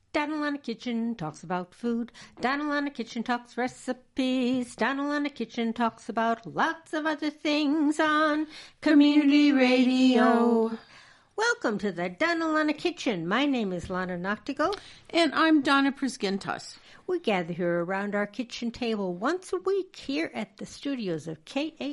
Donald on the Kitchen talks about food. Donald on the Kitchen talks recipes. Donald on the Kitchen talks about lots of other things on Community Radio. Welcome to the Donald on the Kitchen. My name is Lana Noctigal. And I'm Donna Prisgintas. We gather here around our kitchen table once a week here at the studios of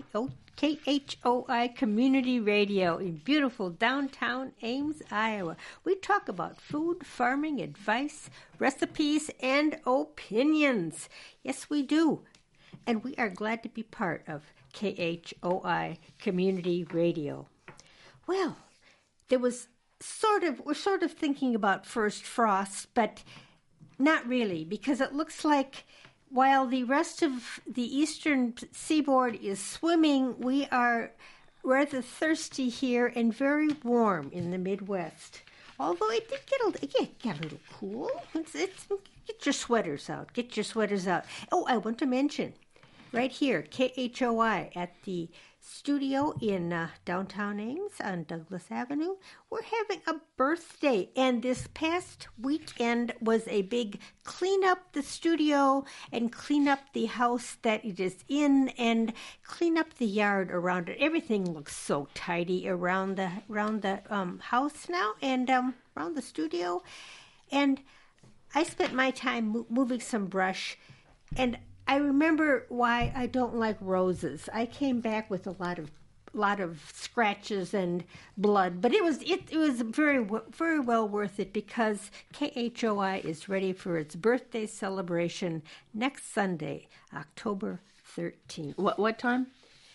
KHOI Community Radio in beautiful downtown Ames, Iowa. We talk about food, farming, advice, recipes, and opinions. Yes, we do. And we are glad to be part of KHOI Community Radio. Well, we're sort of thinking about first frost, but not really, because it looks like while the rest of the eastern seaboard is swimming, we are rather thirsty here and very warm in the Midwest. Although it did get a little cool. Get your sweaters out. Get your sweaters out. Oh, I want to mention, right here, KHOI at the studio in downtown Ames on Douglas Avenue, we're having a birthday. And this past weekend was a big clean up the studio and clean up the house that it is in and clean up the yard around it. Everything looks so tidy around the house now and around the studio. And I spent my time moving some brush, and I remember why I don't like roses. I came back with a lot of scratches and blood, but it was very well worth it because KHOI is ready for its birthday celebration next Sunday, October 13th. What time?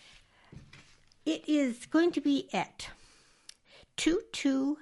It is going to be at 2 to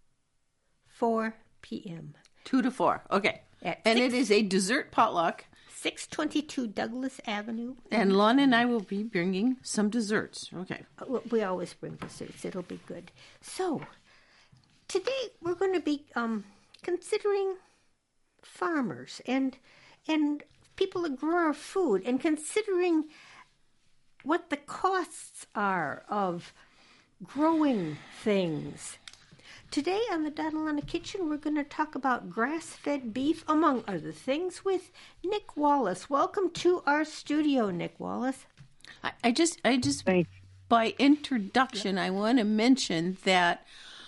4 p.m. 2 to 4. Okay. And it is a dessert potluck. 622 Douglas Avenue. And Lana and I will be bringing some desserts. Okay. We always bring desserts. It'll be good. So, today we're going to be considering farmers and people that grow our food and considering what the costs are of growing things. Today on the Donald on the Kitchen, we're going to talk about grass-fed beef, among other things, with Nick Wallace. Welcome to our studio, Nick Wallace. I just by introduction, I want to mention that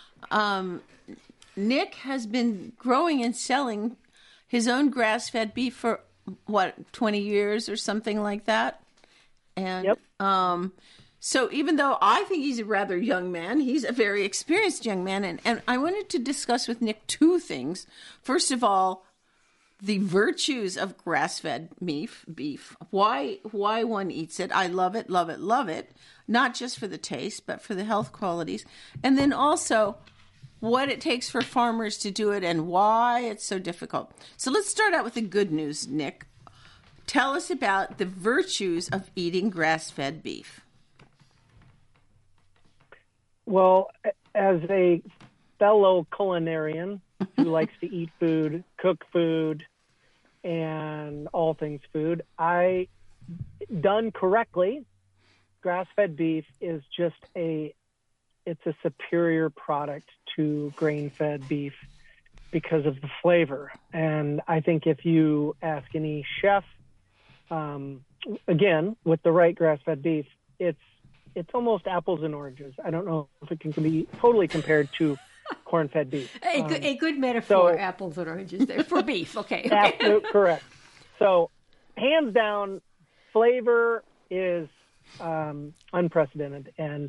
Nick has been growing and selling his own grass-fed beef for, 20 years or something like that? And, yep. So even though I think he's a rather young man, he's a very experienced young man. And I wanted to discuss with Nick two things. First of all, the virtues of grass-fed beef, why one eats it. I love it, love it, love it. Not just for the taste, but for the health qualities. And then also what it takes for farmers to do it and why it's so difficult. So let's start out with the good news, Nick. Tell us about the virtues of eating grass-fed beef. Well, as a fellow culinarian who likes to eat food, cook food, and all things food, done correctly, grass-fed beef is just it's a superior product to grain-fed beef because of the flavor. And I think if you ask any chef, again, with the right grass-fed beef, it's almost apples and oranges. I don't know if it can be totally compared to corn-fed beef. A good metaphor, apples and oranges there for beef. Okay. Absolutely correct. So, hands down, flavor is unprecedented, and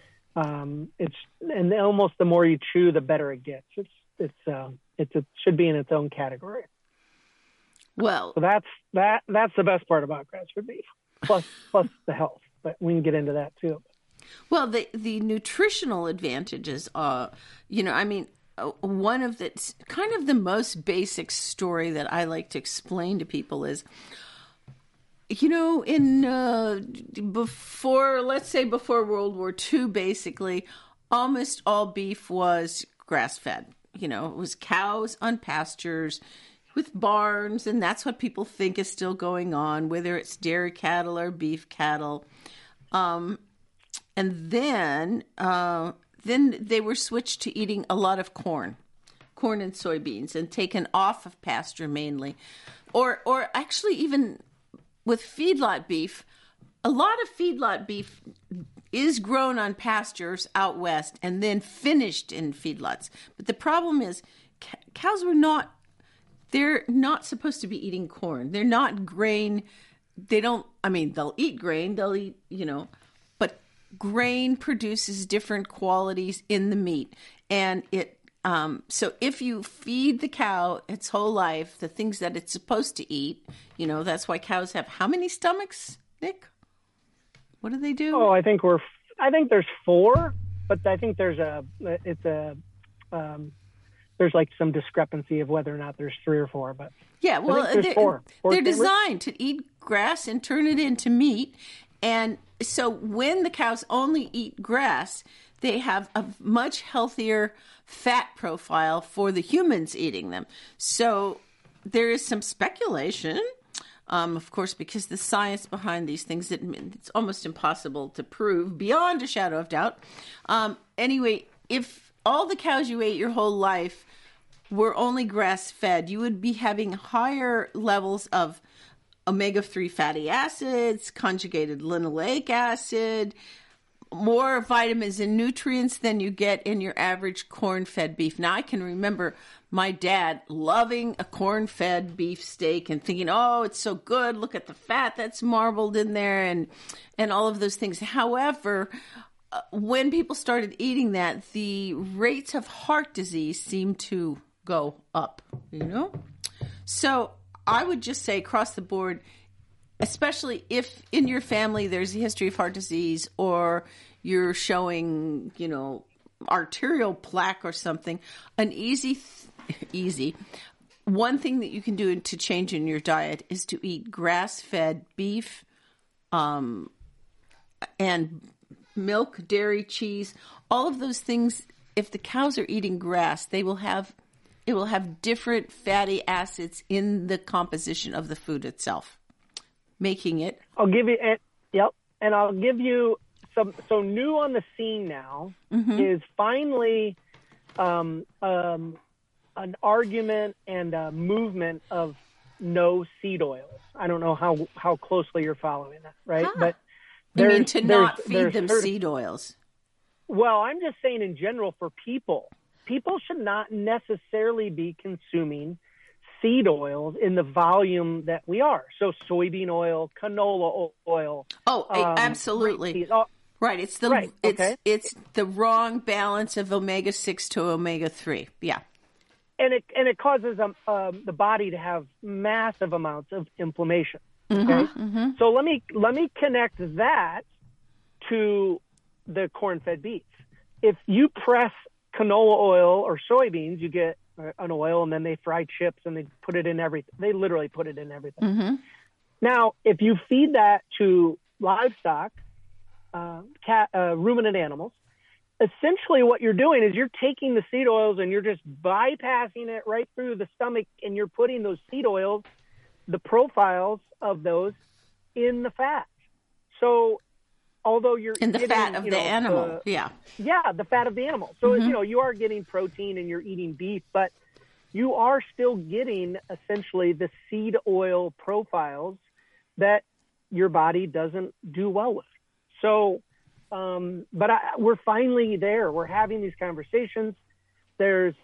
almost the more you chew, the better it gets. It should be in its own category. Well, so that's the best part about grass-fed beef, plus the health. But we can get into that too. Well, the nutritional advantages, one of the kind of the most basic story that I like to explain to people is, before World War II, basically, almost all beef was grass-fed. It was cows on pastures with barns, and that's what people think is still going on, whether it's dairy cattle or beef cattle. And then they were switched to eating a lot of corn corn and soybeans and taken off of pasture mainly, or actually even with feedlot beef, a lot of feedlot beef is grown on pastures out west and then finished in feedlots. But the problem is cows they're not supposed to be eating corn. They're not grain. They'll eat grain, but grain produces different qualities in the meat. And so if you feed the cow its whole life, the things that it's supposed to eat, that's why cows have how many stomachs, Nick? What do they do? Oh, I think there's 4, but I think there's there's like some discrepancy of whether or not there's 3 or 4, but yeah, well, there's 4. They're designed to eat grass and turn it into meat. And so when the cows only eat grass, they have a much healthier fat profile for the humans eating them. So there is some speculation, of course, because the science behind these things, it's almost impossible to prove beyond a shadow of doubt. Anyway, if all the cows you ate your whole life were only grass-fed, you would be having higher levels of omega-3 fatty acids, conjugated linoleic acid, more vitamins and nutrients than you get in your average corn-fed beef. Now, I can remember my dad loving a corn-fed beef steak and thinking, oh, it's so good. Look at the fat that's marbled in there and all of those things. However, when people started eating that, the rates of heart disease seemed to go up, So I would just say across the board, especially if in your family there's a history of heart disease or you're showing, arterial plaque or something, an easy one thing that you can do to change in your diet is to eat grass-fed beef, and milk, dairy, cheese, all of those things. If the cows are eating grass, it will have different fatty acids in the composition of the food itself, making it. I'll give you, and I'll give you some. So new on the scene now is finally an argument and a movement of no seed oils. I don't know how closely you're following that, right? But you mean to not feed them seed oils? Well, I'm just saying in general for people should not necessarily be consuming seed oils in the volume that we are. So soybean oil, canola oil. Oh, absolutely. Right. It's the wrong balance of omega-6 to omega-3. Yeah. And it causes the body to have massive amounts of inflammation. Okay. So let me connect that to the corn-fed beef. If you press canola oil or soybeans, you get an oil, and then they fry chips and they put it in everything. They literally put it in everything. Now, if you feed that to livestock, ruminant animals, essentially what you're doing is you're taking the seed oils and you're just bypassing it right through the stomach, and you're putting those seed oils, the profiles of those, in the fat. So although you're in the getting, fat of the animal, the fat of the animal. So you are getting protein and you're eating beef, but you are still getting essentially the seed oil profiles that your body doesn't do well with. So, we're finally there. We're having these conversations. There's,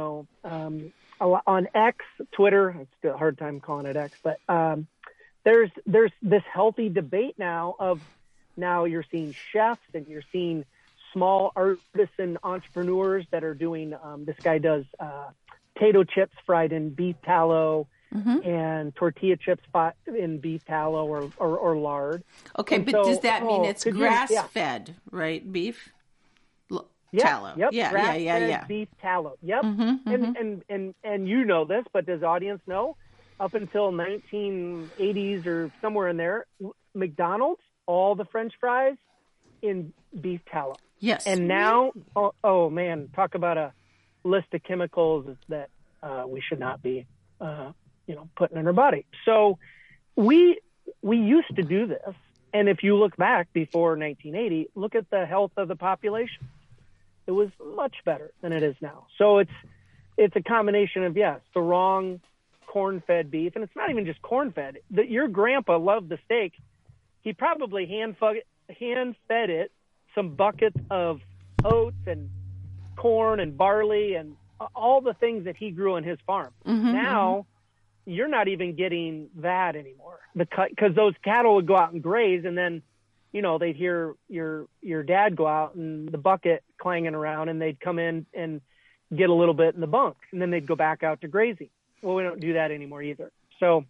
on X, Twitter, it's still a hard time calling it X, but there's this healthy debate now you're seeing chefs and you're seeing small artisan entrepreneurs that are doing, this guy does potato chips fried in beef tallow and tortilla chips in beef tallow or lard. Okay, and but does that mean it's grass-fed, right, beef? Tallow. Yep. Yeah. Beef tallow. Yep. And you know this, but does the audience know? Up until 1980s or somewhere in there, McDonald's, all the French fries in beef tallow. Yes. And now, oh man, talk about a list of chemicals that we should not be, putting in our body. So we used to do this. And if you look back before 1980, look at the health of the population. It was much better than it is now. So it's a combination of, yes, the wrong corn-fed beef, and it's not even just corn-fed. Your grandpa loved the steak. He probably hand-fed it some buckets of oats and corn and barley and all the things that he grew on his farm. Now, you're not even getting that anymore because those cattle would go out and graze, and then, you know, they'd hear your dad go out and the bucket clanging around, and they'd come in and get a little bit in the bunk, and then they'd go back out to grazing. Well, we don't do that anymore either. So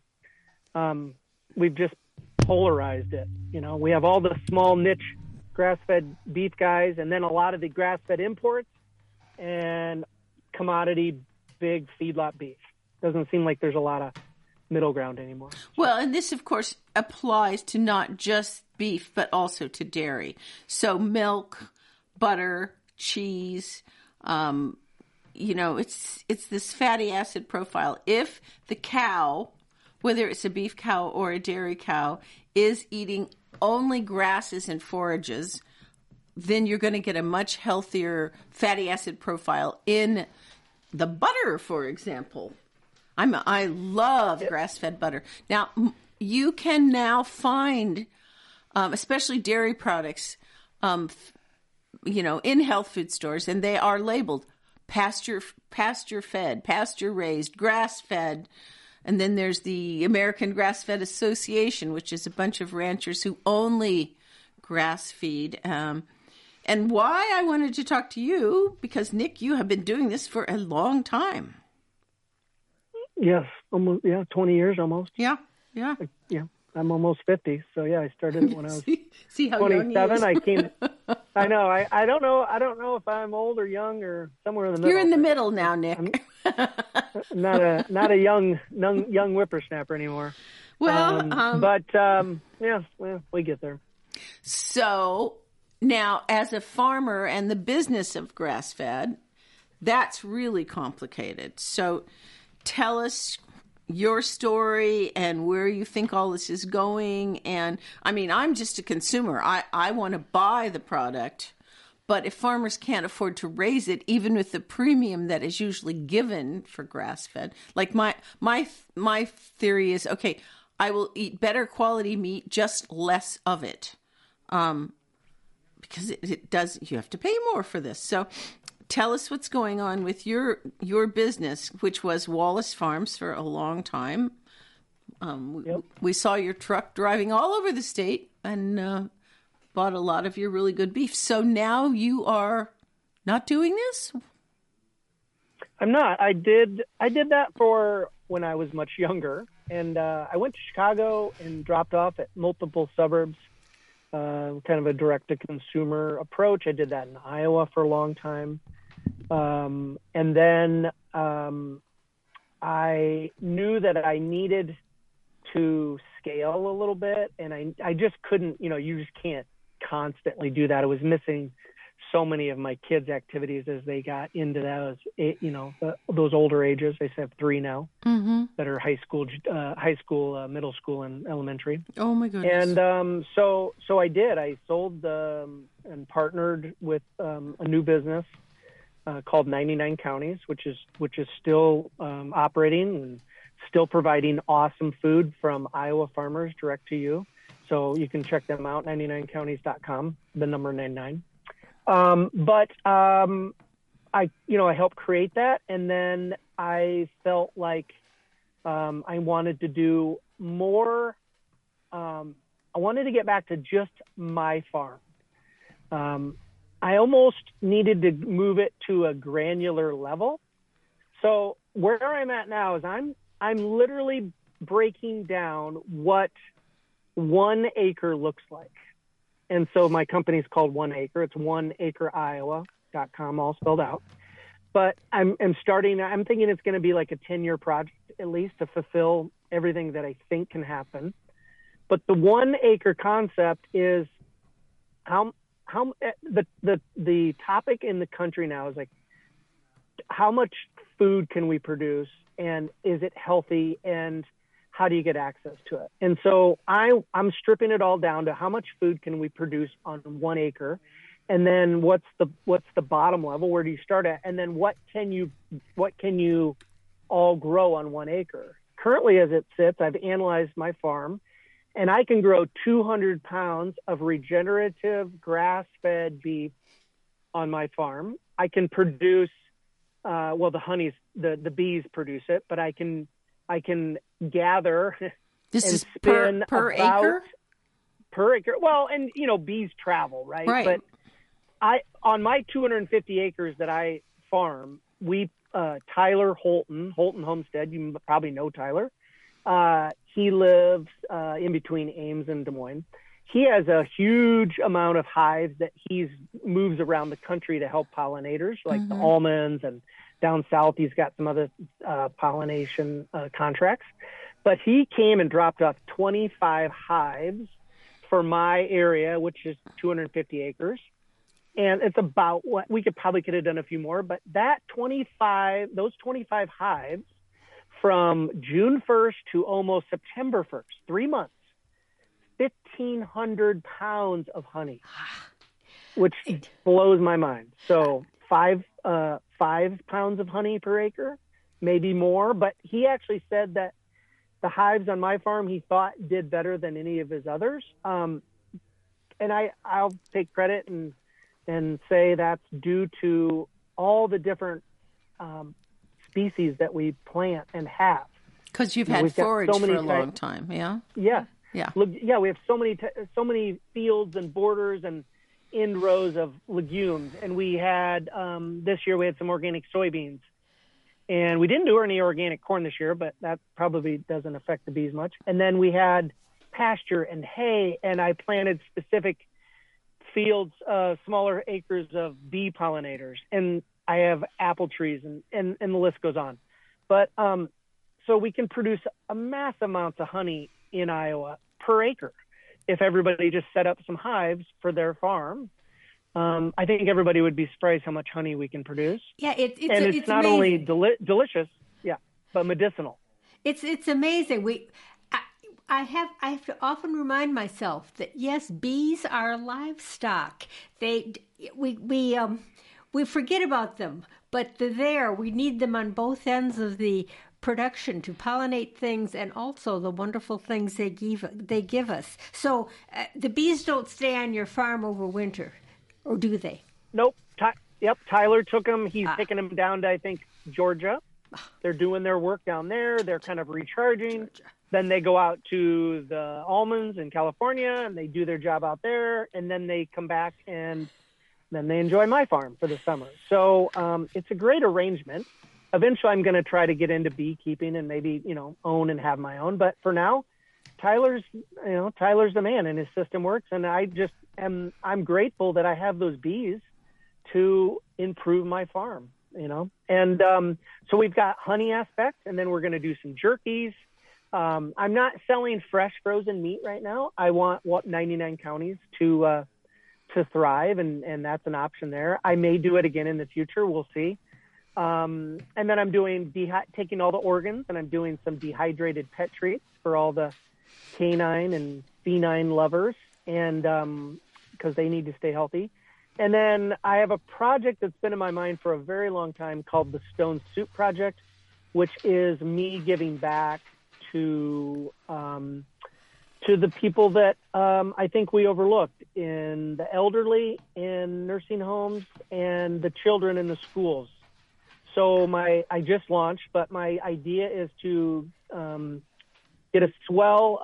we've just polarized it. You know, we have all the small niche grass-fed beef guys, and then a lot of the grass-fed imports and commodity big feedlot beef. Doesn't seem like there's a lot of middle ground anymore. Well, and this, of course, applies to not just beef, but also to dairy. So milk, butter, cheese, you know, it's this fatty acid profile. If the cow, whether it's a beef cow or a dairy cow, is eating only grasses and forages, then you're going to get a much healthier fatty acid profile in the butter, for example. I love grass-fed butter. Now, you can now find, especially dairy products, you know, in health food stores, and they are labeled pasture-fed, pasture-raised, grass-fed. And then there's the American Grass-Fed Association, which is a bunch of ranchers who only grass feed. And why I wanted to talk to you, because, Nick, you have been doing this for a long time. Yes, almost. Yeah, 20 years almost. Yeah. Yeah, I'm almost 50. So yeah, I started it when I was See how 27. young he is? I came. I know. I don't know. I don't know if I'm old or young or somewhere in the middle. You're in the middle now, Nick. not a young whippersnapper anymore. Well, yeah, well, we get there. So now, as a farmer and the business of grass-fed, that's really complicated. So tell us your story and where you think all this is going. And I mean, I'm just a consumer. I want to buy the product, but if farmers can't afford to raise it, even with the premium that is usually given for grass-fed, like my theory is, okay, I will eat better quality meat, just less of it. Because it does, you have to pay more for this. So tell us what's going on with your business, which was Wallace Farms for a long time. Yep. We saw your truck driving all over the state and bought a lot of your really good beef. So now you are not doing this? I'm not. I did that for when I was much younger, and I went to Chicago and dropped off at multiple suburbs. Kind of a direct-to-consumer approach. I did that in Iowa for a long time. And then I knew that I needed to scale a little bit, and I just couldn't, you just can't constantly do that. I was missing so many of my kids' activities as they got into those older ages. I have 3 now that are high school, middle school, and elementary. Oh my goodness! And so I did. I sold and partnered with a new business called 99 Counties, which is still operating and still providing awesome food from Iowa farmers direct to you. So you can check them out, 99counties.com, the number 99. But I helped create that, and then I felt like I wanted to do more. I wanted to get back to just my farm. I almost needed to move it to a granular level. So where I'm at now is I'm literally breaking down what 1 acre looks like. And so my company is called 1 Acre. It's oneacreiowa.com, all spelled out. But I'm thinking it's going to be like a 10-year project at least to fulfill everything that I think can happen. But the 1 acre concept is the topic in the country now is like, how much food can we produce, and is it healthy, and how do you get access to it? And so I'm stripping it all down to how much food can we produce on 1 acre, and then what's the bottom level? Where do you start at? And then what can you all grow on 1 acre? Currently, as it sits, I've analyzed my farm, and I can grow 200 pounds of regenerative grass-fed beef on my farm. I can produce, the bees produce it, but I can gather. This and is spin per acre? Per acre. Well, and bees travel, right? Right. But on my 250 acres that I farm, Tyler Holton Homestead, you probably know Tyler. He lives in between Ames and Des Moines. He has a huge amount of hives that he moves around the country to help pollinators, like the almonds, and down south he's got some other pollination contracts. But he came and dropped off 25 hives for my area, which is 250 acres. And it's about what we could have done a few more, but those 25 hives from June 1st to almost September 1st, 3 months, 1,500 pounds of honey, which blows my mind. So 5 pounds of honey per acre, maybe more. But he actually said that the hives on my farm, he thought did better than any of his others. And I'll take credit and say that's due to all the different species that we plant and have. Because you've had forage for a long time, yeah? Yeah. Yeah. Yeah, we have so many fields and borders and end rows of legumes. And we had, this year we had some organic soybeans. And we didn't do any organic corn this year, but that probably doesn't affect the bees much. And then we had pasture and hay, and I planted specific fields, smaller acres of bee pollinators, and I have apple trees, and the list goes on. But so we can produce a mass amounts of honey in Iowa per acre if everybody just set up some hives for their farm. I think everybody would be surprised how much honey we can produce. Yeah, it's not amazing. only delicious, but medicinal. It's amazing. I have to often remind myself that yes, bees are livestock. We forget about them, but they're there. We need them on both ends of the production to pollinate things, and also the wonderful things they give us. So the bees don't stay on your farm over winter, or do they? Nope. Tyler took them. He's taking them down to, I think, Georgia. They're doing their work down there. They're kind of recharging. Then they go out to the almonds in California, and they do their job out there. And then they come back, and then they enjoy my farm for the summer. So it's a great arrangement. Eventually, I'm going to try to get into beekeeping and maybe, own and have my own. But for now, Tyler's the man, and his system works. And I'm grateful that I have those bees to improve my farm, And so we've got honey aspect, and then we're going to do some jerkies. I'm not selling fresh frozen meat right now. I want 99 counties to thrive, and that's an option there. I may do it again in the future. We'll see. And then I'm doing taking all the organs, and I'm doing some dehydrated pet treats for all the canine and feline lovers, and because they need to stay healthy. And then I have a project that's been in my mind for a very long time called the Stone Soup Project, which is me giving back to the people that I think we overlooked, in the elderly, in nursing homes, and the children in the schools. So I just launched, but my idea is to get a swell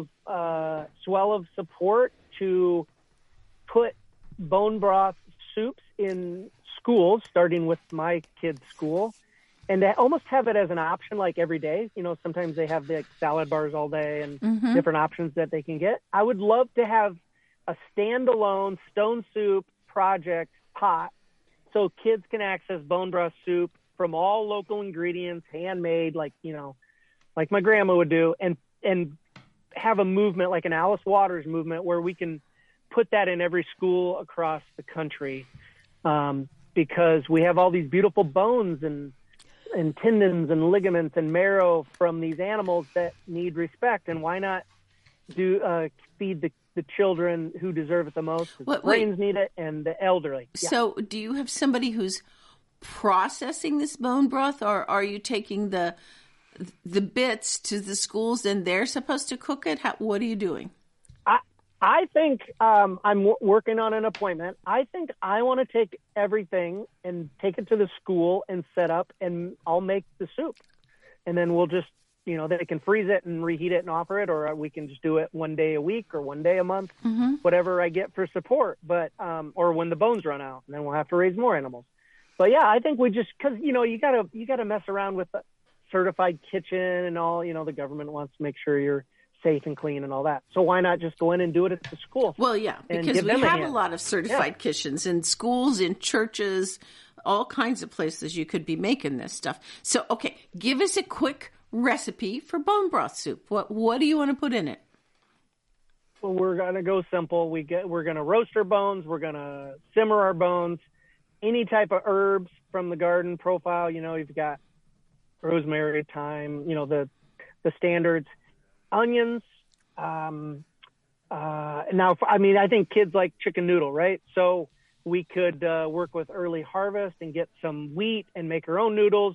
of support to put bone broth soups in schools, starting with my kids' school, and to almost have it as an option, like every day. Sometimes they have the salad bars all day and different options that they can get. I would love to have a standalone Stone Soup Project pot, so kids can access bone broth soup from all local ingredients, handmade, like my grandma would do, and have a movement like an Alice Waters movement where we can put that in every school across the country, because we have all these beautiful bones and tendons and ligaments and marrow from these animals that need respect. And why not feed the children who deserve it the most. The brains need it, and the elderly. Yeah. So do you have somebody who's processing this bone broth, or are you taking the bits to the schools and they're supposed to cook it? What are you doing? I think I'm working on an appointment. I think I want to take everything and take it to the school and set up, and I'll make the soup. And then we'll just, they can freeze it and reheat it and offer it, or we can just do it one day a week or one day a month, whatever I get for support. But or when the bones run out, and then we'll have to raise more animals. But yeah, I think we just, because you gotta mess around with the certified kitchen and all. The government wants to make sure you're safe and clean and all that. So why not just go in and do it at the school? Well, yeah, because we have a lot of certified kitchens in schools, in churches, all kinds of places you could be making this stuff. So, okay, give us a quick recipe for bone broth soup. What do you want to put in it? Well, we're gonna go simple. We're gonna roast our bones. We're gonna simmer our bones. Any type of herbs from the garden profile. You've got rosemary, thyme. The standards. Onions. Now, I think kids like chicken noodle, right? So we could work with Early Harvest and get some wheat and make our own noodles.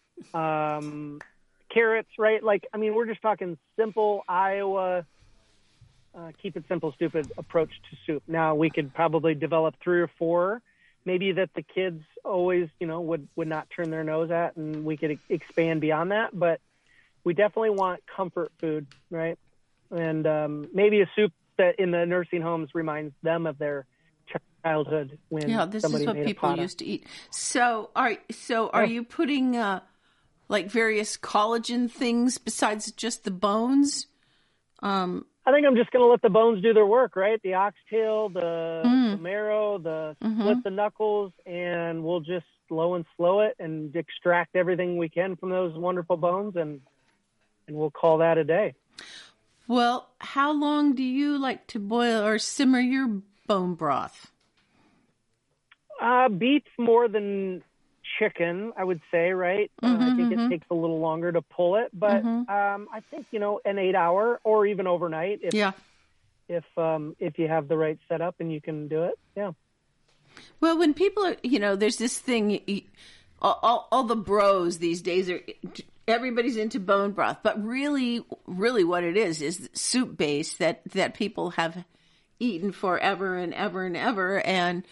Carrots, right? We're just talking simple Iowa, keep it simple, stupid approach to soup. Now, we could probably develop 3 or 4, maybe that the kids always, would not turn their nose at, and we could expand beyond that. But we definitely want comfort food, right? And maybe a soup that in the nursing homes reminds them of their childhood when this is what people used to eat. So are you putting various collagen things besides just the bones? I think I'm just going to let the bones do their work, right? The oxtail, the marrow, split the knuckles, and we'll just slow it and extract everything we can from those wonderful bones, and we'll call that a day. Well, how long do you like to boil or simmer your bone broth? Beef more than chicken, I would say, right? I think it takes a little longer to pull it, but I think an 8-hour or even overnight if you have the right setup and you can do it. Yeah. Well, when people are, there's this thing, all the bros these days are. Everybody's into bone broth, but really what it is soup base that people have eaten forever and ever and ever. And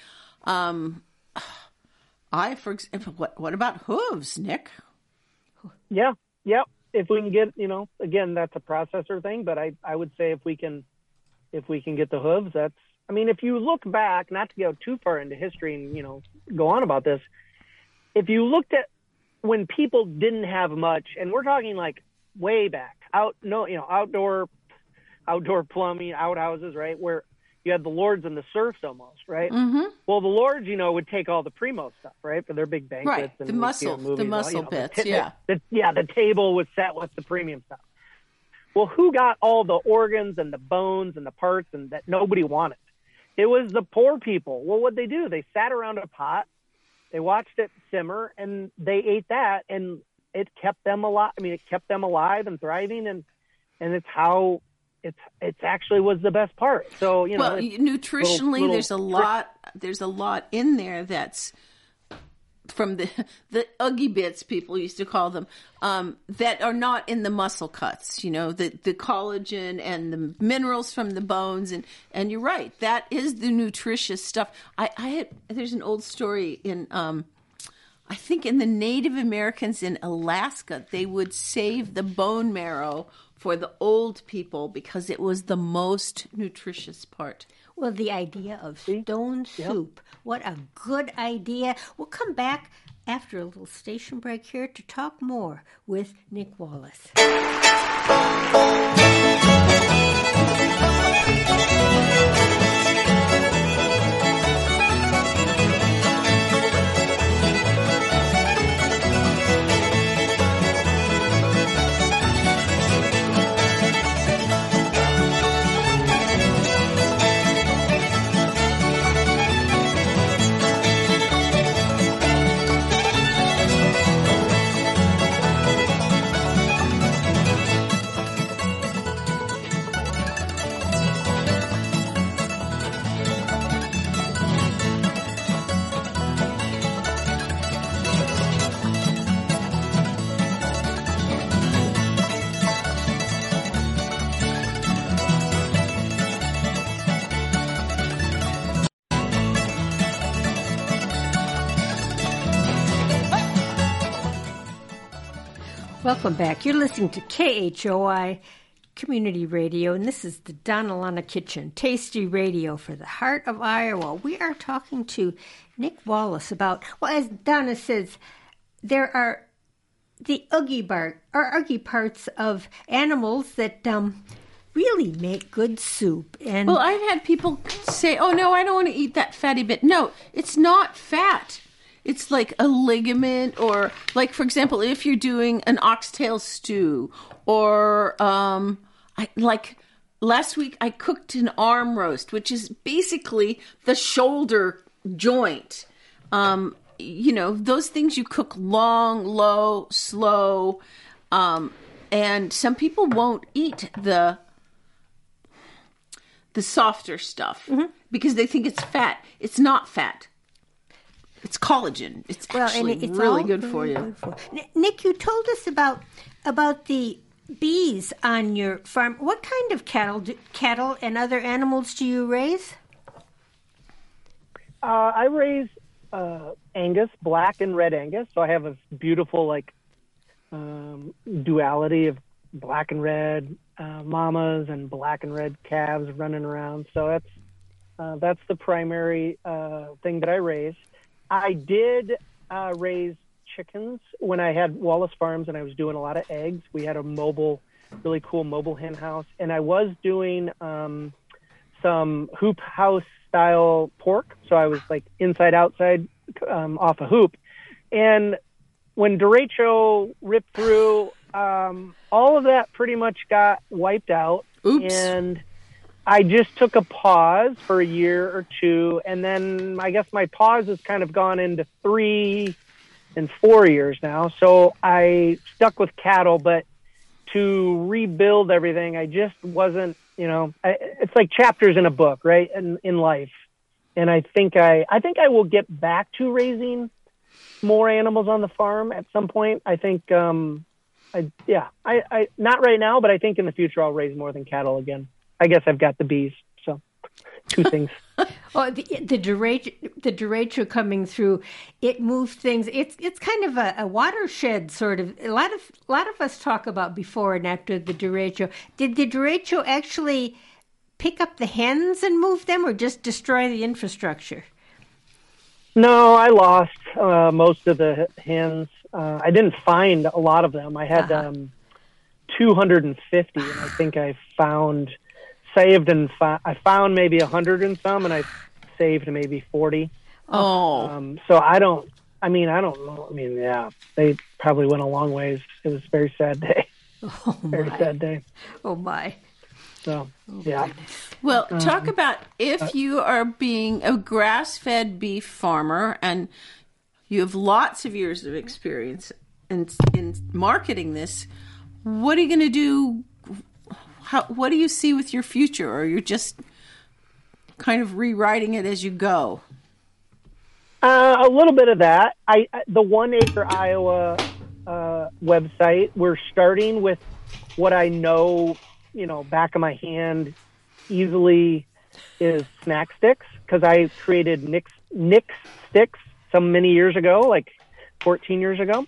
for example, what about hooves, Nick? Yeah. If we can get, again, that's a processor thing, but I would say if we can get the hooves, if you look back, not to go too far into history and, go on about this, if you looked at when people didn't have much, and we're talking way back, outdoor plumbing, outhouses, right, where you had the lords and the serfs almost, right? Mm-hmm. Well, the lords, would take all the primo stuff, right, for their big banquets. Right, and the muscle bits, the table was set with the premium stuff. Well, who got all the organs and the bones and the parts and that nobody wanted? It was the poor people. Well, what'd they do? They sat around a pot. They watched it simmer, and they ate that, and it kept them alive. It kept them alive and thriving, and it's how it actually was the best part. So nutritionally, there's a lot in there that's from the Uggy bits, people used to call them, that are not in the muscle cuts. The collagen and the minerals from the bones, and you're right, that is the nutritious stuff. There's an old story in I think in the Native Americans in Alaska, they would save the bone marrow for the old people because it was the most nutritious part. Well, the idea of stone soup, what a good idea. We'll come back after a little station break here to talk more with Nick Wallace. Welcome back. You're listening to KHOI Community Radio, and this is the Donalana Kitchen, tasty radio for the heart of Iowa. We are talking to Nick Wallace about, well, as Donna says, there are the oogie parts of animals that really make good soup. And well, I've had people say, "Oh no, I don't want to eat that fatty bit." No, it's not fat. It's like a ligament, or like, for example, if you're doing an oxtail stew, or like last week I cooked an arm roast, which is basically the shoulder joint. Those things you cook long, low, slow, and some people won't eat the softer stuff because they think it's fat. It's not fat. It's collagen. It's actually really good for you. Nick, you told us about the bees on your farm. What kind of cattle and other animals do you raise? I raise Angus, black and red Angus. So I have a beautiful duality of black and red mamas and black and red calves running around. So that's the primary thing that I raise. I did raise chickens when I had Wallace Farms and I was doing a lot of eggs. We had a really cool mobile hen house, and I was doing some hoop house style pork. So I was like inside, outside, off a hoop. And when derecho ripped through, all of that pretty much got wiped out. Oops. And I just took a pause for a year or two, and then I guess my pause has kind of gone into 3 and 4 years now. So I stuck with cattle, but to rebuild everything, I just wasn't, it's like chapters in a book, right? In life. And I think I will get back to raising more animals on the farm at some point. I think, I not right now, but I think in the future I'll raise more than cattle again. I guess I've got the bees, so 2 things. Oh, the derecho coming through, it moved things. It's kind of a watershed sort of. A lot of us talk about before and after the derecho. Did the derecho actually pick up the hens and move them, or just destroy the infrastructure? No, I lost most of the hens. I didn't find a lot of them. I had 250, and I think I found. I found maybe 100 and some, and I saved maybe 40. Oh. So I don't know. I mean, yeah, they probably went a long ways. It was a very sad day. Oh, my. Very sad day. Oh, my. So, yeah. Well, talk about if you are being a grass-fed beef farmer and you have lots of years of experience in marketing this, what are you going to do? What do you see with your future, or you're just kind of rewriting it as you go? A little bit of that. The 1 Acre Iowa website, we're starting with what I know, back of my hand easily is snack sticks, because I created Nick's Sticks many years ago, like 14 years ago.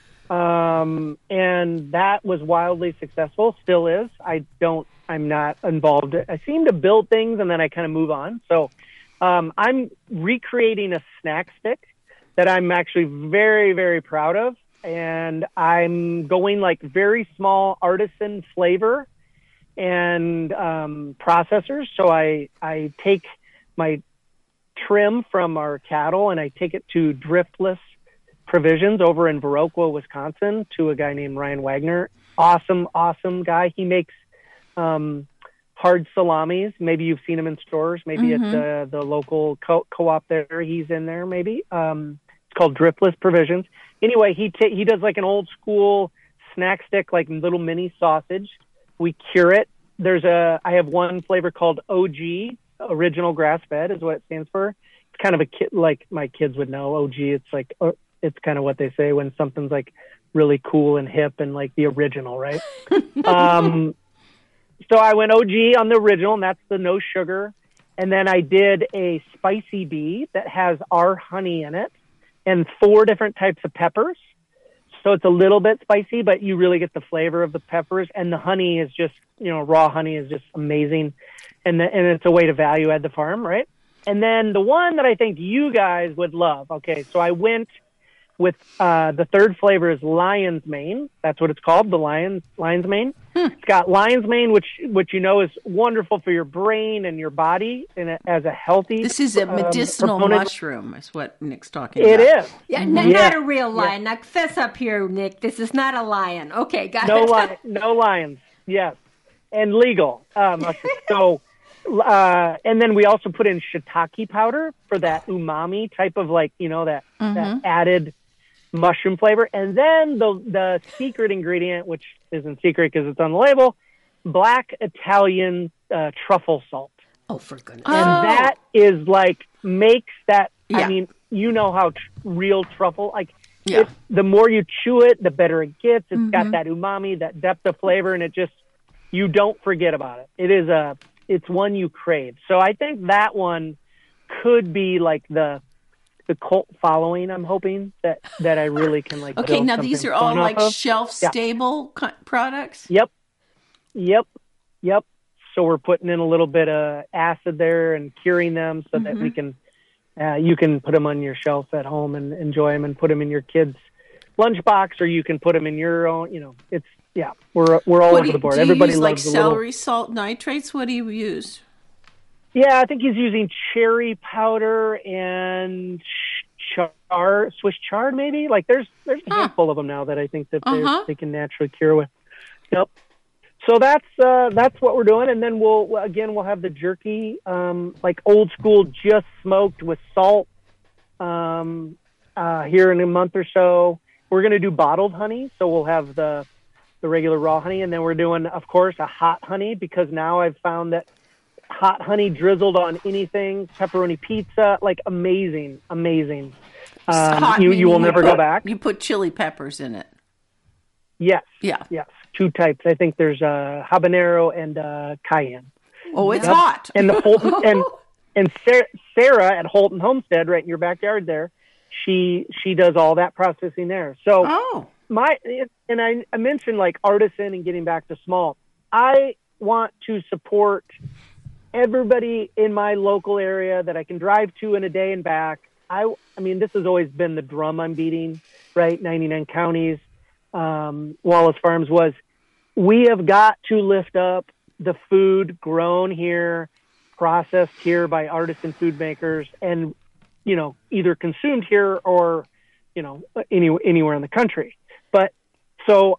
And that was wildly successful, still is. I'm not involved. I seem to build things and then I kind of move on. So, I'm recreating a snack stick that I'm actually very, very proud of. And I'm going like very small artisan flavor and, processors. So I take my trim from our cattle and I take it to Driftless Provisions over in Viroqua, Wisconsin, to a guy named Ryan Wagner. Awesome guy. He makes hard salamis. Maybe you've seen him in stores. Maybe at the local co-op there. He's in there. Maybe it's called Driftless Provisions. Anyway, he does like an old school snack stick, like little mini sausage. We cure it. I have one flavor called OG, Original Grass Fed, is what it stands for. It's kind of like my kids would know. OG. It's like. It's kind of what they say when something's like really cool and hip and like the original, right? So I went OG on the original, and that's the no sugar. And then I did a spicy bee that has our honey in it and 4 different types of peppers. So it's a little bit spicy, but you really get the flavor of the peppers, and the honey is just, raw honey is just amazing. And it's a way to value add the farm, right? And then the one that I think you guys would love. Okay, so I went with the third flavor is lion's mane. That's what it's called, the lion's mane. It's got lion's mane, which is wonderful for your brain and your body, and as a healthy. This is a medicinal mushroom, is what Nick's talking about. It is. Yeah, not a real lion. Now, fess up here, Nick. This is not a lion. Okay, got it. No lions. Yes, and legal. So. And then we also put in shiitake powder for that umami type of that added mushroom flavor. And then the secret ingredient, which isn't secret because it's on the label, black Italian truffle salt. Oh, for goodness. And that is makes that, I mean, how real truffle, the more you chew it, the better it gets. It's got that umami, that depth of flavor, and you don't forget about it. It's one you crave. So I think that one could be the cult following. I'm hoping that I really can Okay, now these are all shelf stable products. Yep. So we're putting in a little bit of acid there and curing them so that we can you can put them on your shelf at home and enjoy them, and put them in your kids' lunchbox, or you can put them in your own. It's. Yeah, we're all over the board. Everybody loves celery salt nitrates. What do you use? Yeah, I think he's using cherry powder and Swiss chard, maybe. There's a handful of them now that I think that they can naturally cure with. Yep. So that's what we're doing, and then we'll have the jerky, old school, just smoked with salt. Here in a month or so, we're going to do bottled honey, so we'll have the regular raw honey, and then we're doing, of course, a hot honey, because now I've found that hot honey drizzled on anything, pepperoni pizza, amazing. You will never go back. You put chili peppers in it. Yes. Yeah. Yes. 2 types. I think there's habanero and cayenne. Oh, it's hot. And the Holton and Sarah at Holton Homestead, right in your backyard there, she does all that processing there. So I mentioned artisan and getting back to small. I want to support everybody in my local area that I can drive to in a day and back. I mean, this has always been the drum I'm beating, right? 99 counties. Wallace Farms was. We have got to lift up the food grown here, processed here by artisan food makers, and either consumed here or anywhere in the country. But so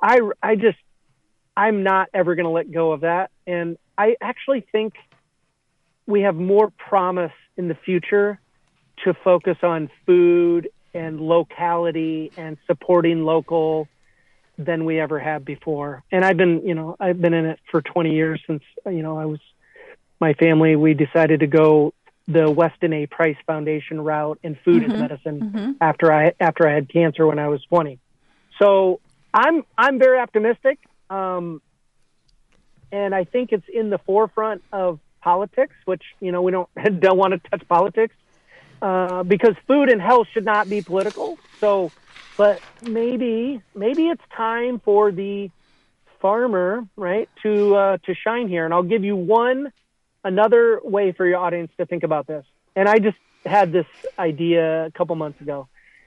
I'm not ever going to let go of that. And I actually think we have more promise in the future to focus on food and locality and supporting local than we ever have before. And I've been in it for 20 years since, my family, we decided to go the Weston A. Price Foundation route in food and medicine after I had cancer when I was 20. So I'm very optimistic, and I think it's in the forefront of politics, which we don't want to touch politics because food and health should not be political. So, but maybe it's time for the farmer, right, to shine here. And I'll give you another way for your audience to think about this. And I just had this idea a couple months ago.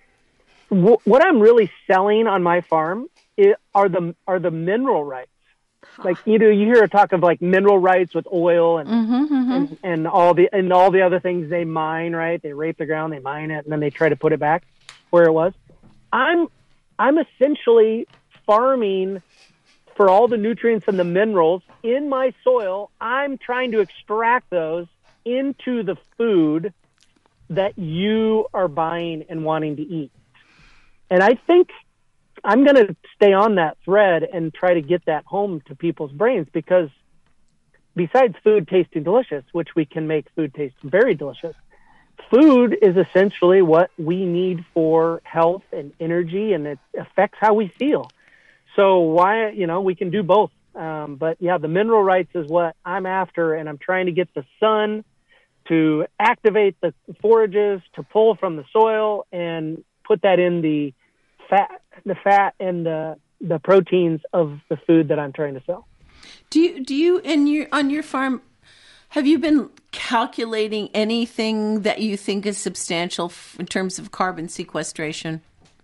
What I'm really selling on my farm are the mineral rights. You hear a talk of mineral rights with oil and all the other things they mine, right? They rape the ground, they mine it, and then they try to put it back where it was. I'm essentially farming for all the nutrients and the minerals in my soil. I'm trying to extract those into the food that you are buying and wanting to eat. And I think I'm going to stay on that thread and try to get that home to people's brains, because besides food tasting delicious, which we can make food taste very delicious, food is essentially what we need for health and energy, and it affects how we feel. So we can do both. But yeah, the mineral rights is what I'm after, and I'm trying to get the sun to activate the forages, to pull from the soil and put that in the fat and the proteins of the food that I'm trying to sell. Do you on your farm, have you been calculating anything that you think is substantial in terms of carbon sequestration?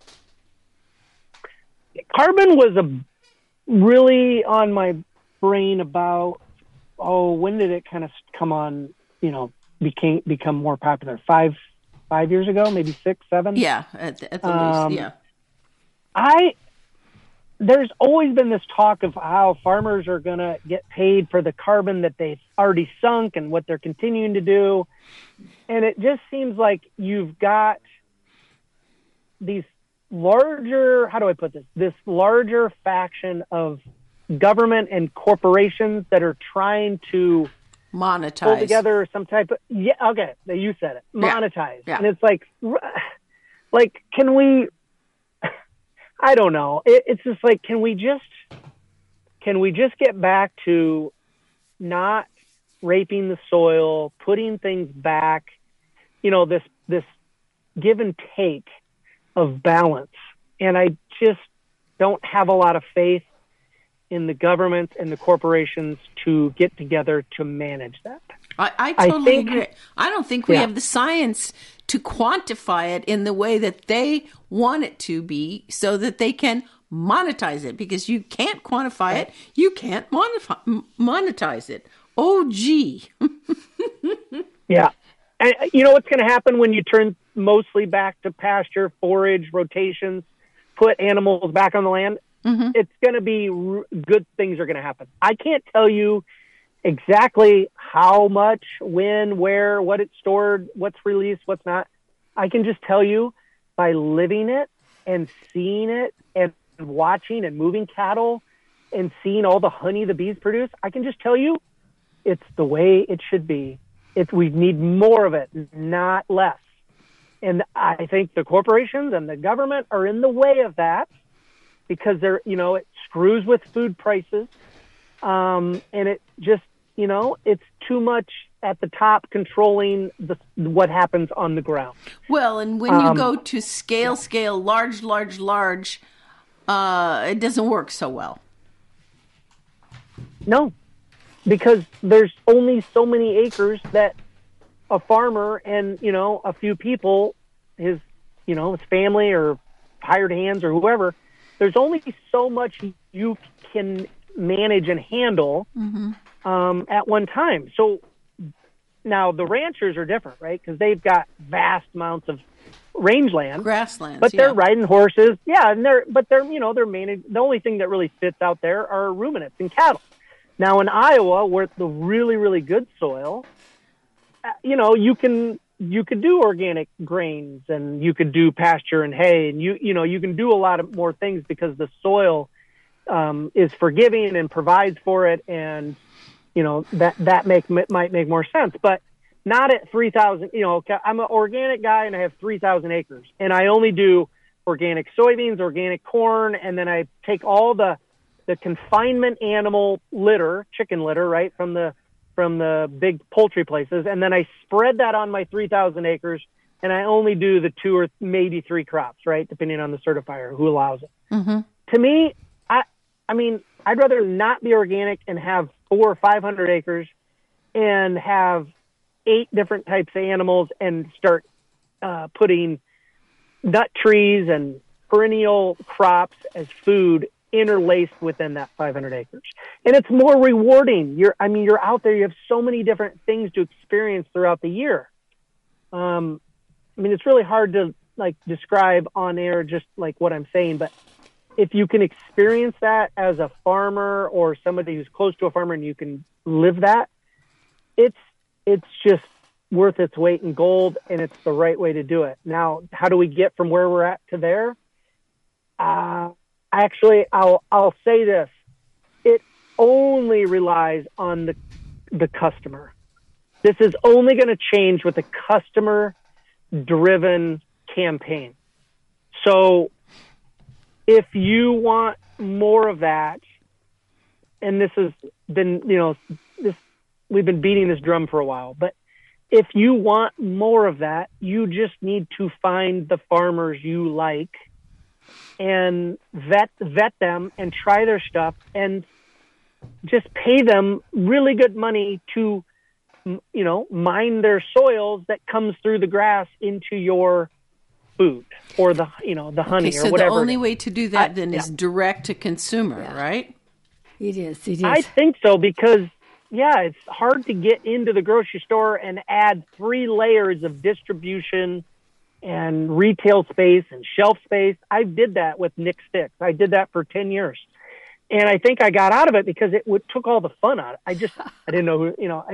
Carbon was really on my brain about, when did it kind of come on, become more popular? Five years ago, maybe 6, 7? Yeah, at the least, yeah. There's always been this talk of how farmers are going to get paid for the carbon that they've already sunk and what they're continuing to do. And it just seems like you've got these larger, how do I put this larger faction of government and corporations that are trying to monetize, pull together some type of, you said it, monetize. Yeah. And it's like, can we, I don't know. It's just like, can we just get back to not raping the soil, putting things back, this give and take of balance. And I just don't have a lot of faith in the government and the corporations to get together to manage that. I totally agree. I don't think we have the science to quantify it in the way that they want it to be so that they can monetize it, because you can't quantify it. You can't monetize it. Oh, gee. Yeah. And you know what's going to happen when you turn mostly back to pasture, forage, rotations, put animals back on the land? Mm-hmm. It's going to be good things are going to happen. I can't tell you exactly how much, when, where, what it's stored, what's released, what's not. I can just tell you by living it and seeing it and watching and moving cattle and seeing all the honey the bees produce, I can just tell you it's the way it should be. We need more of it, not less. And I think the corporations and the government are in the way of that because it screws with food prices. And it just, it's too much at the top controlling what happens on the ground. Well, and when you go to scale, large, it doesn't work so well. No, because there's only so many acres that a farmer and, a few people, his family or hired hands or whoever, there's only so much you can manage and handle at one time. So now the ranchers are different, right? Because they've got vast amounts of rangeland, grasslands, but they're riding horses. Yeah, and they're managed. The only thing that really fits out there are ruminants and cattle. Now in Iowa, where the really, really good soil, you could do organic grains and you could do pasture and hay, and you can do a lot of more things because the soil is forgiving and provides for it, and that might make more sense, but not at 3,000. I'm an organic guy and I have 3,000 acres, and I only do organic soybeans, organic corn, and then I take all the confinement animal litter, chicken litter, right, from the big poultry places, and then I spread that on my 3,000 acres, and I only do the 2 or maybe 3 crops, right, depending on the certifier who allows it. Mm-hmm. To me, I mean, I'd rather not be organic and have 400 or 500 acres and have 8 different types of animals and start putting nut trees and perennial crops as food interlaced within that 500 acres. And it's more rewarding. You're out there, you have so many different things to experience throughout the year. It's really hard to describe on air, just like what I'm saying, but if you can experience that as a farmer or somebody who's close to a farmer and you can live that, it's just worth its weight in gold, and it's the right way to do it. Now, how do we get from where we're at to there? Actually, I'll say this. It only relies on the customer. This is only going to change with a customer-driven campaign. So if you want more of that, and this has been, we've been beating this drum for a while, but if you want more of that, you just need to find the farmers you like and vet them and try their stuff and just pay them really good money to, mine their soils that comes through the grass into your food or the honey so or whatever. The only way to do that is direct to consumer, right? It is. I think so because, it's hard to get into the grocery store and add 3 layers of distribution and retail space and shelf space. I did that with Nick Sticks. I did that for 10 years. And I think I got out of it because it took all the fun out of it. I didn't know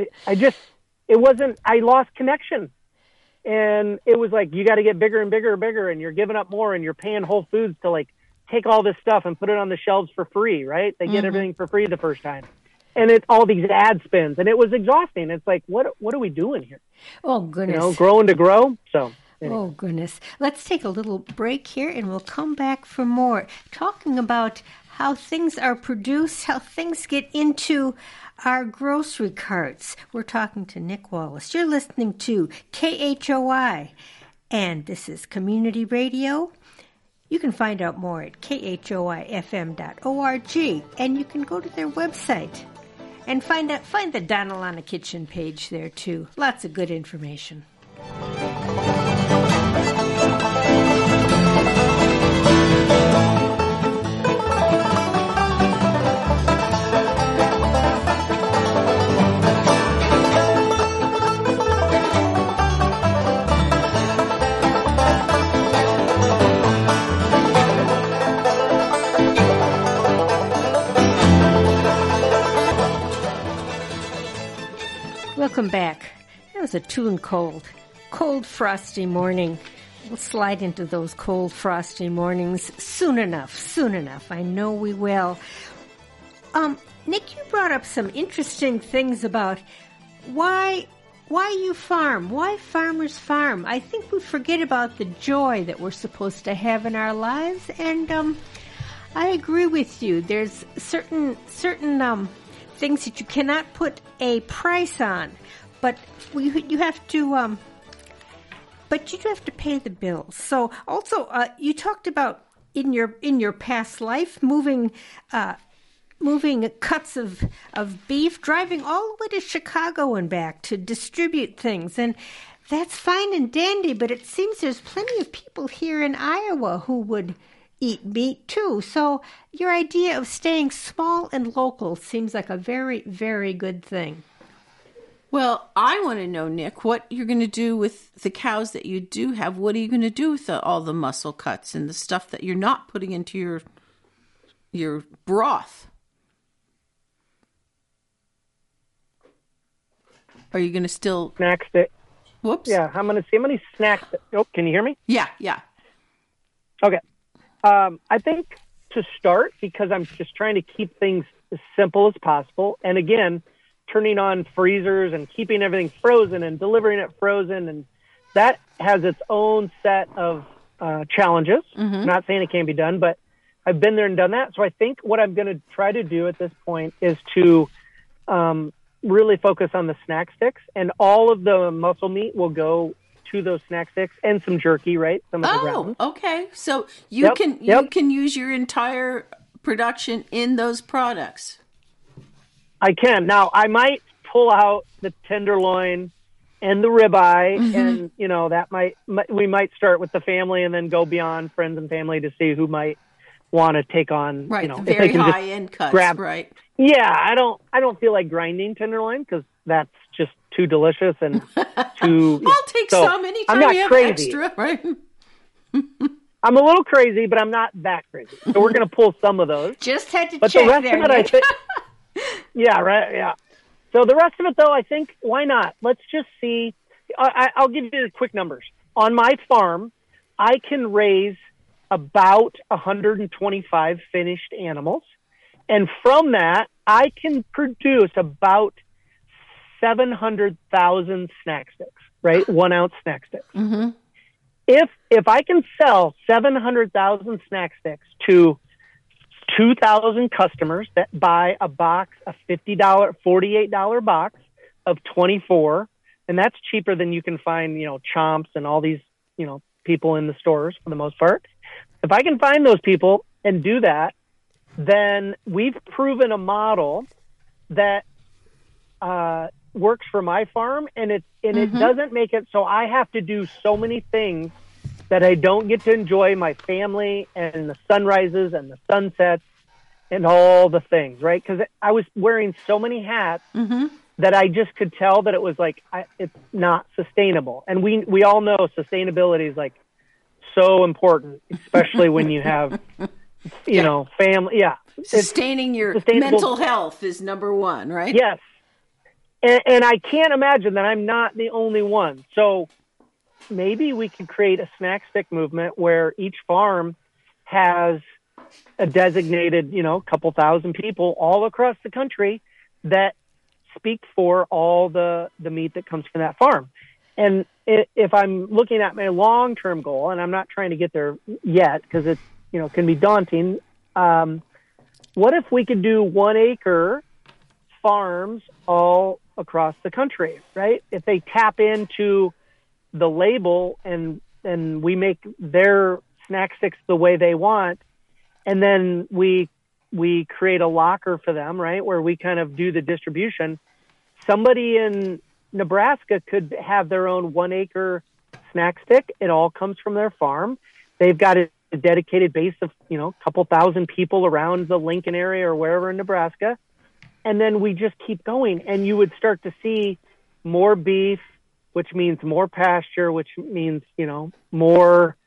I lost connection. And it was like, you got to get bigger and bigger and bigger, and you're giving up more, and you're paying Whole Foods to like take all this stuff and put it on the shelves for free, right? They get everything for free the first time. And it's all these ad spins, and it was exhausting. It's like, what are we doing here? Oh, goodness. Growing to grow. So. Anyway. Oh, goodness. Let's take a little break here, and we'll come back for more, talking about how things are produced, how things get into our grocery carts. We're talking to Nick Wallace. You're listening to KHOI, and this is Community Radio. You can find out more at khoifm.org, and you can go to their website and find the Donald on a Kitchen page there, too. Lots of good information. Welcome back. That was a tune cold, frosty morning. We'll slide into those cold, frosty mornings soon enough. I know we will. Nick, you brought up some interesting things about why you farm, why farmers farm. I think we forget about the joy that we're supposed to have in our lives, and I agree with you. There's certain things that you cannot put a price on, but you have to pay the bills. So also, you talked about in your past life moving cuts of beef, driving all the way to Chicago and back to distribute things, and that's fine and dandy. But it seems there's plenty of people here in Iowa who would eat meat too. So your idea of staying small and local seems like a very, very good thing. Well, I want to know, Nick, what you're going to do with the cows that you do have. What are you going to do with all the muscle cuts and the stuff that you're not putting into your broth? Are you going to still snack stick? Whoops. Yeah, I'm going to see how many snacks. Oh, can you hear me? Yeah. Okay. I think to start, because I'm just trying to keep things as simple as possible, and again, turning on freezers and keeping everything frozen and delivering it frozen, and that has its own set of challenges. Mm-hmm. I'm not saying it can't be done, but I've been there and done that. So I think what I'm going to try to do at this point is to really focus on the snack sticks, and all of the muscle meat will go to those snack sticks and some jerky, right? Some of the grounds. Okay. So you can use your entire production in those products. I can. Now, I might pull out the tenderloin and the ribeye, and we might start with the family and then go beyond friends and family to see who might want to take on, right? If Very they can high end cuts, right? Yeah, I don't feel like grinding tenderloin because that's just too delicious and too. I'll take some anytime you have extra, right? I'm a little crazy, but I'm not that crazy. So we're going to pull some of those. Just had to but check the rest there. Of it, I think. Yeah, right. Yeah. So the rest of it, though, I think, why not? Let's just see. I'll give you the quick numbers. On my farm, I can raise about 125 finished animals. And from that, I can produce about 700,000 snack sticks, right? 1 ounce snack sticks. Mm-hmm. If I can sell 700,000 snack sticks to 2,000 customers that buy a box, a $48 box of 24, and that's cheaper than you can find, Chomps and all these, people in the stores for the most part. if I can find those people and do that, then we've proven a model that works for my farm, and it doesn't make it so I have to do so many things that I don't get to enjoy my family and the sunrises and the sunsets and all the things, right? Because I was wearing so many hats that I just could tell that it was like it's not sustainable. And we all know sustainability is like so important, especially when you have you know, family. Yeah, sustaining your mental health is number one, right? Yes, and I can't imagine that I'm not the only one. So maybe we can create a snack stick movement where each farm has a designated, you know, couple thousand people all across the country that speak for all the meat that comes from that farm. And if I'm looking at my long-term goal, and I'm not trying to get there yet because it's, you know, can be daunting. What if we could do 1 acre farms all across the country, right? If they tap into the label and we make their snack sticks the way they want, and then we create a locker for them, right, where we kind of do the distribution. Somebody in Nebraska could have their own 1 acre snack stick. It all comes from their farm. They've got a dedicated base of, you know, a couple thousand people around the Lincoln area or wherever in Nebraska. And then we just keep going, and you would start to see more beef, which means more pasture, which means, you know, more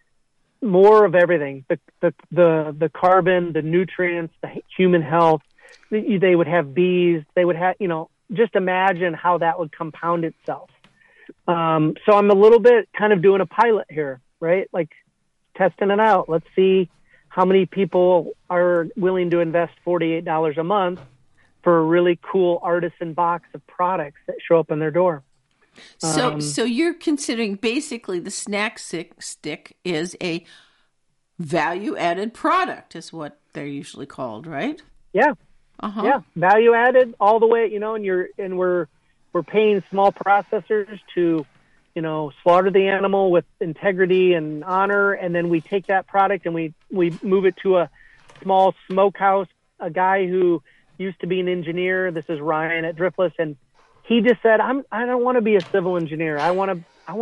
of everything, the carbon, the nutrients, the human health. They would have bees. They would have, you know, just imagine how that would compound itself. So I'm a little bit kind of doing a pilot here, right? Like testing it out. Let's see how many people are willing to invest $48 a month for a really cool artisan box of products that show up on their door. So you're considering basically the snack stick is a value-added product, is what they're usually called, right? Yeah. Yeah, value added all the way, you know, and we're paying small processors to, you know, slaughter the animal with integrity and honor, and then we take that product and we move it to a small smokehouse. A guy who used to be an engineer, this is Ryan at Driftless, and he just said, I don't want to be a civil engineer. I want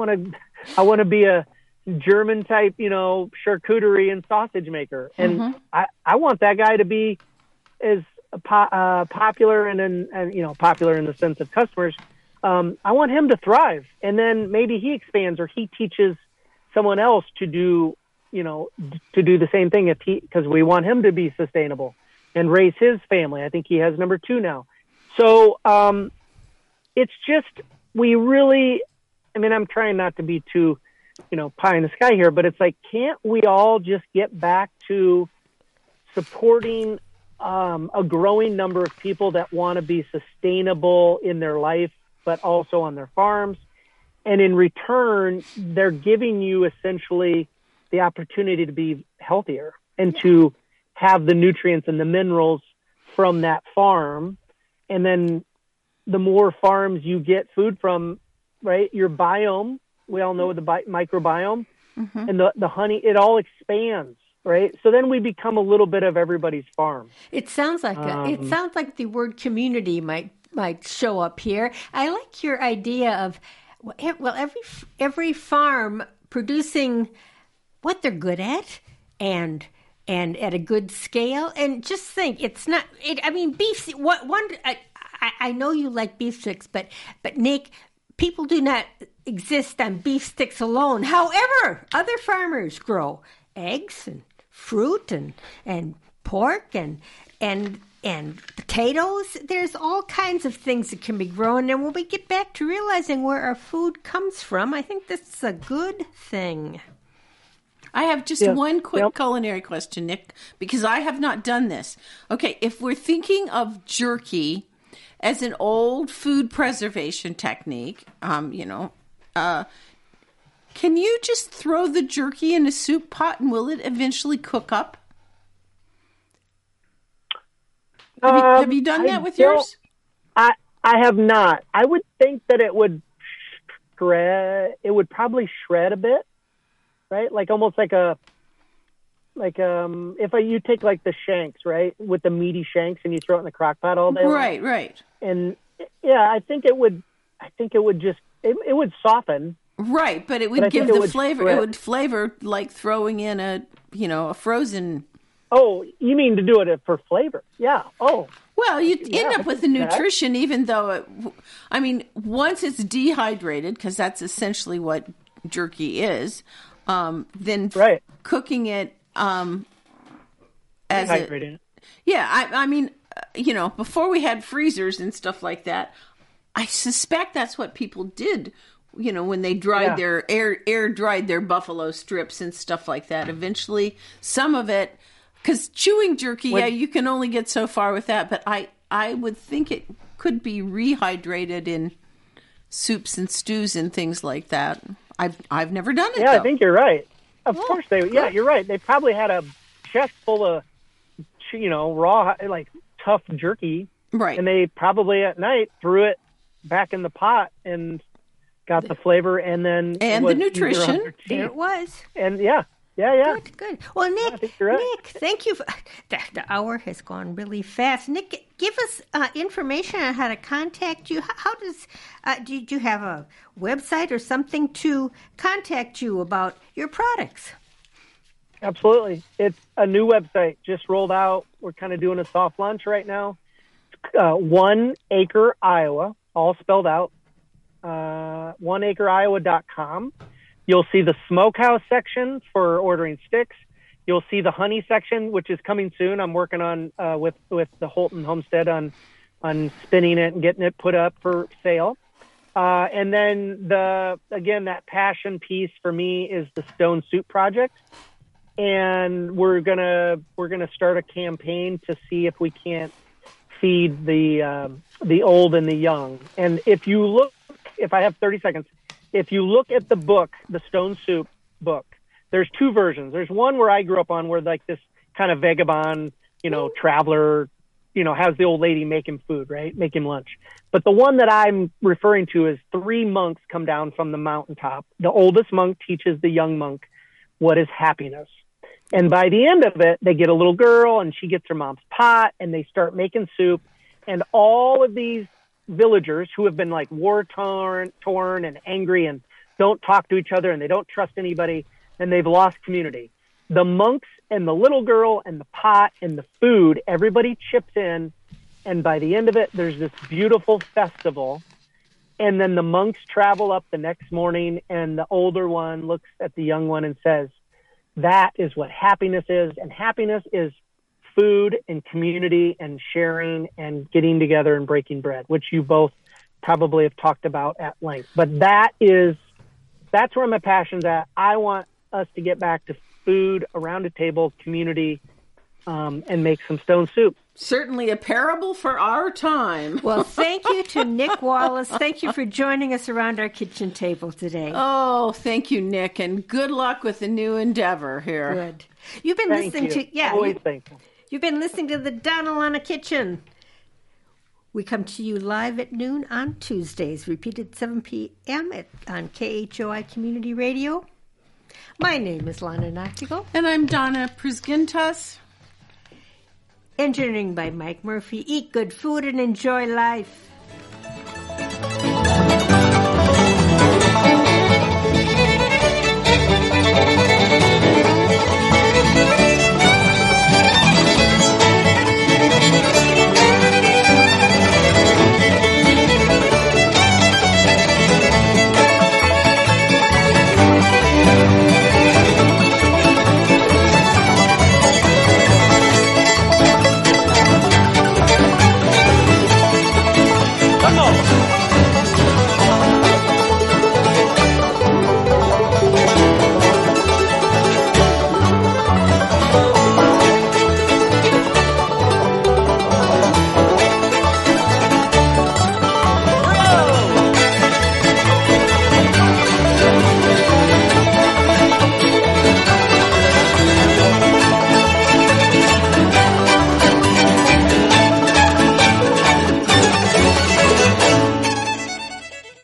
to be a German type, you know, charcuterie and sausage maker, and I want that guy to be as popular and you know, popular in the sense of customers. I want him to thrive, and then maybe he expands or he teaches someone else to do, you know, to do the same thing because we want him to be sustainable and raise his family. I think he has number 2 now. So it's just, we really, I mean, I'm trying not to be too, you know, pie in the sky here, but it's like, can't we all just get back to supporting a growing number of people that want to be sustainable in their life, but also on their farms? And in return, they're giving you essentially the opportunity to be healthier and to have the nutrients and the minerals from that farm. And then the more farms you get food from, right, your biome, we all know the microbiome and the honey, it all expands. Right. So then we become a little bit of everybody's farm. It sounds like it sounds like the word community might show up here. I like your idea of, well, every farm producing what they're good at and at a good scale. And just think, it's not. I mean, beef. I know you like beef sticks, but Nick, people do not exist on beef sticks alone. However, other farmers grow eggs and fruit and pork and potatoes. There's all kinds of things that can be grown. And when we get back to realizing where our food comes from, I think this is a good thing. I have just one quick culinary question, Nick, because I have not done this. Okay, if we're thinking of jerky as an old food preservation technique, can you just throw the jerky in a soup pot and will it eventually cook up? Have you done that with yours? I have not. I would think that it would shred. It would probably shred a bit, right? Like almost like a you take like the shanks, right, with the meaty shanks, and you throw it in the crock pot all day. Right. And yeah, I think it would just it would soften. Right, but it would give the flavor. It would flavor like throwing in a frozen. Oh, you mean to do it for flavor? Yeah. Oh. Well, you end up with the nutrition, even though once it's dehydrated, because that's essentially what jerky is. Then cooking it as dehydrating. Before we had freezers and stuff like that, I suspect that's what people did. When they dried their air dried their buffalo strips and stuff like that. Eventually, some of it, because chewing jerky, you can only get so far with that. But I would think it could be rehydrated in soups and stews and things like that. I've never done it. Yeah, though. I think you're right. Of course they. Yeah, you're right. They probably had a chest full of raw, like tough jerky. Right. And they probably at night threw it back in the pot and got the flavor and the nutrition. It was. And yeah. Good. Well, Nick, Nick, thank you. The hour has gone really fast. Nick, give us information on how to contact you. How does do you have a website or something to contact you about your products? Absolutely. It's a new website just rolled out. We're kind of doing a soft launch right now. 1 Acre Iowa, all spelled out. 1acreiowa.com. You'll see the smokehouse section for ordering sticks. You'll see the honey section, which is coming soon. I'm working on with the Holton Homestead on spinning it and getting it put up for sale. And then that passion piece for me is the Stone Soup Project. And we're gonna start a campaign to see if we can't feed the old and the young. And if I have 30 seconds, if you look at the book, the Stone Soup book, there's 2 versions. There's one where I grew up on where like this kind of vagabond, traveler, has the old lady make him food, right? Make him lunch. But the one that I'm referring to is 3 monks come down from the mountaintop. The oldest monk teaches the young monk what is happiness. And by the end of it, they get a little girl and she gets her mom's pot and they start making soup. And all of these villagers who have been like war torn and angry and don't talk to each other and they don't trust anybody and they've lost community. The monks and the little girl and the pot and the food, everybody chips in. And by the end of it, there's this beautiful festival. And then the monks travel up the next morning and the older one looks at the young one and says, that is what happiness is. And happiness is food and community and sharing and getting together and breaking bread, which you both probably have talked about at length. But that's where my passion's at. I want us to get back to food around a table, community, and make some stone soup. Certainly a parable for our time. Well, thank you to Nick Wallace. Thank you for joining us around our kitchen table today. Oh, thank you, Nick, and good luck with the new endeavor here. Good. You've been listening to always thankful. You've been listening to the Donald on a Kitchen. We come to you live at noon on Tuesdays, repeated 7 p.m. on KHOI Community Radio. My name is Lana Nachtigal. And I'm Donna Prisgintas. Engineering by Mike Murphy. Eat good food and enjoy life.